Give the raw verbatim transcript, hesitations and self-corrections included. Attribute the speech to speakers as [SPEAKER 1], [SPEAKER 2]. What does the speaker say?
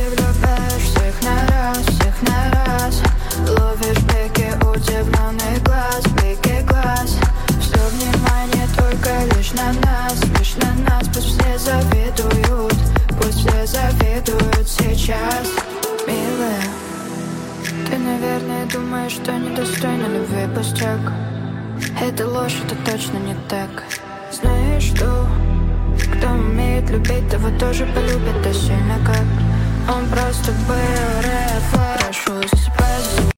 [SPEAKER 1] влюбляешь всех на раз, всех на раз. Ловишь блики удивленный глаз, блики глаз. Все внимание только лишь на нас, лишь на нас. Пусть все завидуют, пусть все завидуют сейчас. Милая, ты, наверное, думаешь, что недостойна любви, пустяк. Это ложь, это точно не так. Знаешь что? Кто умеет любить, того тоже полюбит, да сильно как. Он просто был red flag. Прошу, засыпай, засыпай.